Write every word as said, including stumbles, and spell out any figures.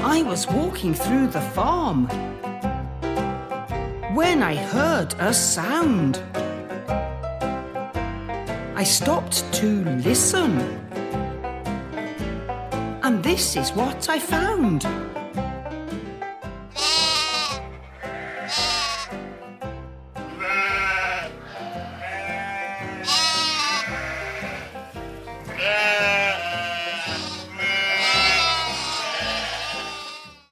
I was walking through the farm when I heard a sound. I stopped to listen, and this is what I found.